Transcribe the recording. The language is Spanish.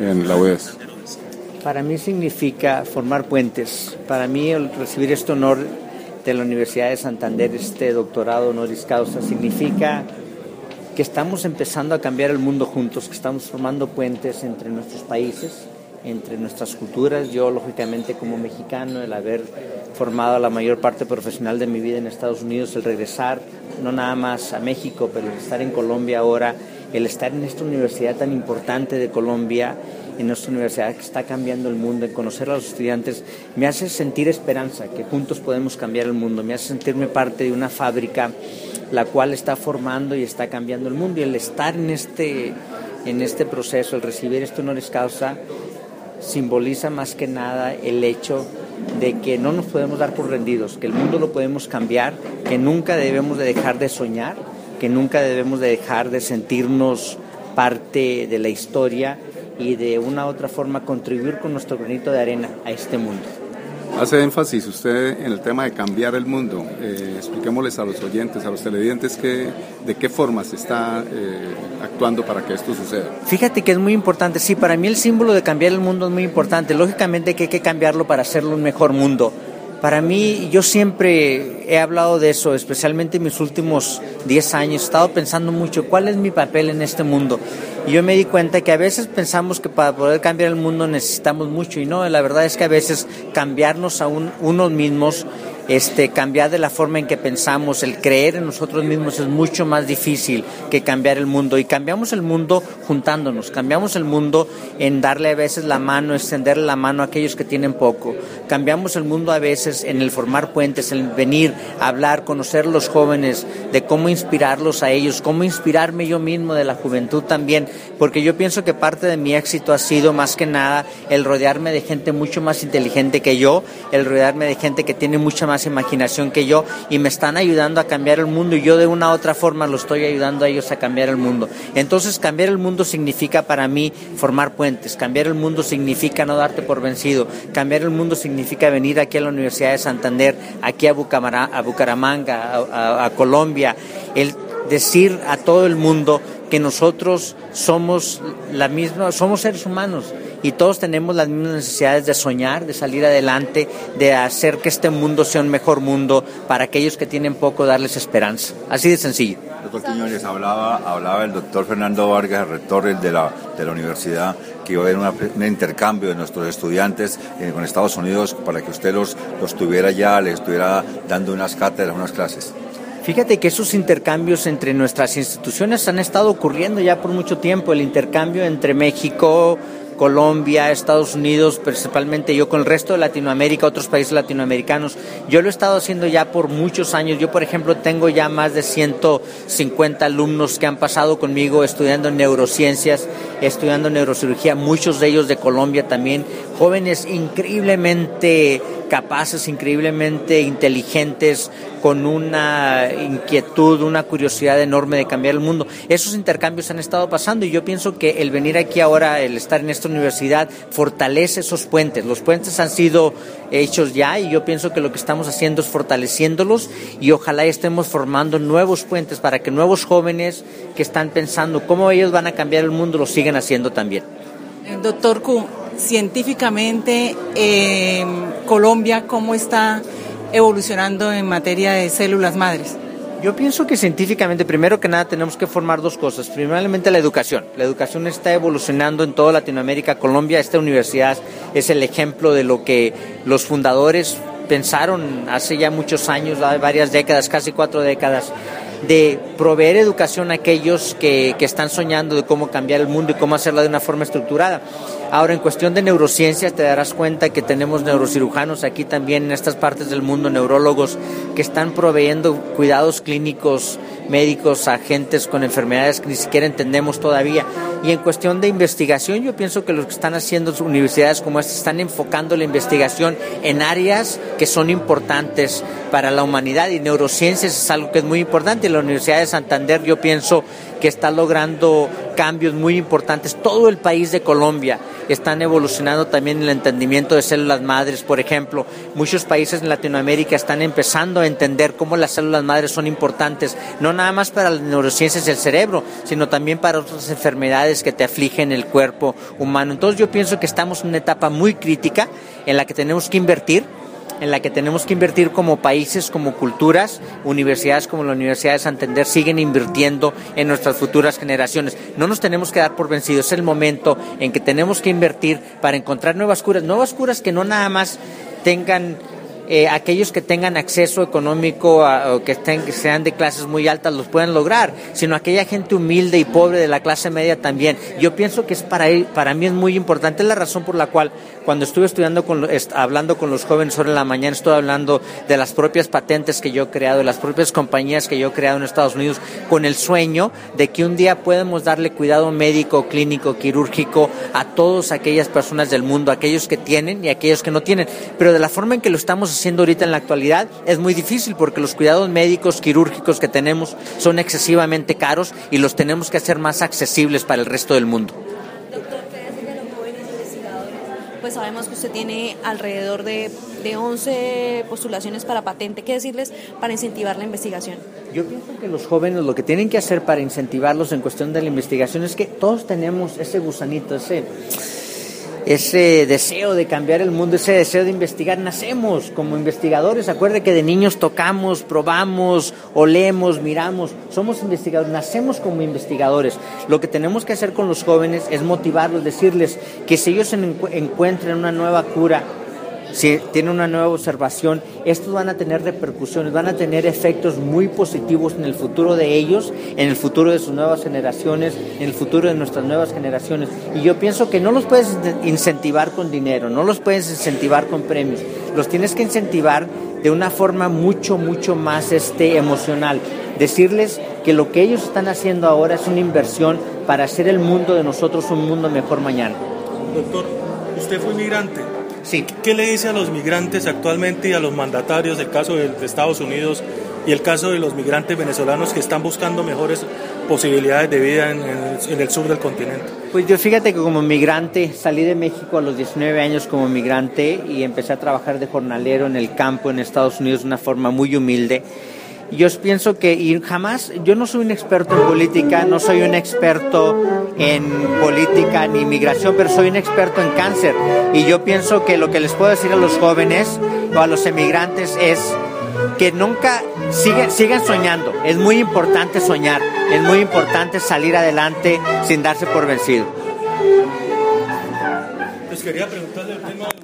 en la UES? Para mí significa formar puentes. Para mí el recibir este honor de la Universidad de Santander, este doctorado honoris causa, significa que estamos empezando a cambiar el mundo juntos, que estamos formando puentes entre nuestros países, entre nuestras culturas. Yo, lógicamente, como mexicano, el haber formado la mayor parte profesional de mi vida en Estados Unidos, el regresar, no nada más a México, pero el estar en Colombia ahora, el estar en esta universidad tan importante de Colombia, en nuestra universidad que está cambiando el mundo, en conocer a los estudiantes, me hace sentir esperanza, que juntos podemos cambiar el mundo, me hace sentirme parte de una fábrica la cual está formando y está cambiando el mundo, y el estar en este proceso, el recibir este honoris causa, simboliza más que nada el hecho de que no nos podemos dar por rendidos, que el mundo lo podemos cambiar, que nunca debemos de dejar de soñar, que nunca debemos de dejar de sentirnos parte de la historia y de una u otra forma contribuir con nuestro granito de arena a este mundo. Hace énfasis usted en el tema de cambiar el mundo. Expliquémosles a los oyentes, a los televidentes, de qué forma se está actuando para que esto suceda. Fíjate que es muy importante. Sí, para mí el símbolo de cambiar el mundo es muy importante. Lógicamente que hay que cambiarlo para hacerlo un mejor mundo. Para mí, yo siempre he hablado de eso, especialmente en mis últimos 10 años. He estado pensando mucho, ¿cuál es mi papel en este mundo? Y yo me di cuenta que a veces pensamos que para poder cambiar el mundo necesitamos mucho, y no, la verdad es que a veces cambiarnos a unos mismos, cambiar de la forma en que pensamos, el creer en nosotros mismos es mucho más difícil que cambiar el mundo. Y cambiamos el mundo juntándonos, cambiamos el mundo en darle a veces la mano, extenderle la mano a aquellos que tienen poco. Cambiamos el mundo a veces en el formar puentes, en venir, hablar, conocer a los jóvenes, de cómo inspirarlos a ellos, cómo inspirarme yo mismo de la juventud también, porque yo pienso que parte de mi éxito ha sido más que nada el rodearme de gente mucho más inteligente que yo, el rodearme de gente que tiene mucha más imaginación que yo, y me están ayudando a cambiar el mundo, y yo de una u otra forma lo estoy ayudando a ellos a cambiar el mundo. Entonces, cambiar el mundo significa para mí formar puentes, cambiar el mundo significa no darte por vencido, cambiar el mundo significa venir aquí a la Universidad de Santander, aquí a Bucaramanga, a Colombia, el decir a todo el mundo que nosotros somos somos seres humanos, y todos tenemos las mismas necesidades de soñar, de salir adelante, de hacer que este mundo sea un mejor mundo para aquellos que tienen poco, darles esperanza. Así de sencillo. Doctor Quiñones, hablaba el doctor Fernando Vargas, el rector de la universidad, que iba a haber un intercambio de nuestros estudiantes con Estados Unidos para que usted los tuviera ya, les estuviera dando unas cátedras, unas clases. Fíjate que esos intercambios entre nuestras instituciones han estado ocurriendo ya por mucho tiempo. El intercambio entre México, Colombia, Estados Unidos, principalmente yo con el resto de Latinoamérica, otros países latinoamericanos, yo lo he estado haciendo ya por muchos años. Yo, por ejemplo, tengo ya más de 150 alumnos que han pasado conmigo estudiando neurociencias, estudiando neurocirugía, muchos de ellos de Colombia también, jóvenes increíblemente capaces, increíblemente inteligentes, con una inquietud, una curiosidad enorme de cambiar el mundo. Esos intercambios han estado pasando, y yo pienso que el venir aquí ahora, el estar en esta universidad, fortalece esos puentes. Los puentes han sido hechos ya, y yo pienso que lo que estamos haciendo es fortaleciéndolos, y ojalá estemos formando nuevos puentes para que nuevos jóvenes que están pensando cómo ellos van a cambiar el mundo lo sigan haciendo también. Doctor Q, científicamente, Colombia, ¿cómo está evolucionando en materia de células madres? Yo pienso que científicamente, primero que nada, tenemos que formar dos cosas. Primeramente, la educación. La educación está evolucionando en toda Latinoamérica. Colombia, esta universidad es el ejemplo de lo que los fundadores pensaron hace ya muchos años, varias décadas, casi 4 décadas, de proveer educación a aquellos que están soñando de cómo cambiar el mundo y cómo hacerlo de una forma estructurada. Ahora, en cuestión de neurociencias, te darás cuenta que tenemos neurocirujanos aquí también en estas partes del mundo, neurólogos que están proveyendo cuidados clínicos, médicos a gentes con enfermedades que ni siquiera entendemos todavía. Y en cuestión de investigación, yo pienso que lo que están haciendo universidades como esta están enfocando la investigación en áreas que son importantes para la humanidad, y neurociencias es algo que es muy importante. La Universidad de Santander, yo pienso que está logrando cambios muy importantes. Todo el país de Colombia están evolucionando también en el entendimiento de células madres. Por ejemplo, muchos países en Latinoamérica están empezando a entender cómo las células madres son importantes, no nada más para las neurociencias del cerebro, sino también para otras enfermedades que te afligen el cuerpo humano. Entonces yo pienso que estamos en una etapa muy crítica en la que tenemos que invertir, como países, como culturas. Universidades como la Universidad de Santander siguen invirtiendo en nuestras futuras generaciones. No nos tenemos que dar por vencidos. Es el momento en que tenemos que invertir para encontrar nuevas curas que no nada más tengan aquellos que tengan acceso económico o que sean de clases muy altas los puedan lograr, sino aquella gente humilde y pobre de la clase media también. Yo pienso que para mí es muy importante. Es la razón por la cual cuando estuve hablando con los jóvenes ahora en la mañana, estoy hablando de las propias patentes que yo he creado, de las propias compañías que yo he creado en Estados Unidos, con el sueño de que un día podemos darle cuidado médico, clínico, quirúrgico a todas aquellas personas del mundo, aquellos que tienen y aquellos que no tienen. Pero de la forma en que lo estamos haciendo ahorita en la actualidad es muy difícil, porque los cuidados médicos, quirúrgicos que tenemos son excesivamente caros y los tenemos que hacer más accesibles para el resto del mundo. Doctor, ¿qué decir de los jóvenes investigadores? Pues sabemos que usted tiene alrededor de 11 postulaciones para patente. ¿Qué decirles para incentivar la investigación? Yo pienso que los jóvenes lo que tienen que hacer para incentivarlos en cuestión de la investigación es que todos tenemos ese gusanito, ese deseo de cambiar el mundo, ese deseo de investigar. Nacemos como investigadores. Acuerde que de niños tocamos, probamos, olemos, miramos. Somos investigadores, nacemos como investigadores. Lo que tenemos que hacer con los jóvenes es motivarlos, decirles que si ellos encuentran una nueva cura, si tienen una nueva observación, estos van a tener repercusiones, van a tener efectos muy positivos en el futuro de ellos, en el futuro de sus nuevas generaciones, en el futuro de nuestras nuevas generaciones. Y yo pienso que no los puedes incentivar con dinero, no los puedes incentivar con premios, los tienes que incentivar de una forma mucho más emocional. Decirles que lo que ellos están haciendo ahora es una inversión para hacer el mundo de nosotros un mundo mejor mañana. Doctor, usted fue migrante. Sí. ¿Qué le dice a los migrantes actualmente y a los mandatarios, el caso de Estados Unidos y el caso de los migrantes venezolanos que están buscando mejores posibilidades de vida en el sur del continente? Pues yo fíjate que como migrante salí de México a los 19 años como migrante y empecé a trabajar de jornalero en el campo en Estados Unidos de una forma muy humilde. Yo pienso que yo no soy un experto en política, no soy un experto en política ni inmigración, pero soy un experto en cáncer. Y yo pienso que lo que les puedo decir a los jóvenes o a los emigrantes es que nunca sigan soñando. Es muy importante soñar, es muy importante salir adelante sin darse por vencido. Les quería preguntarle el tema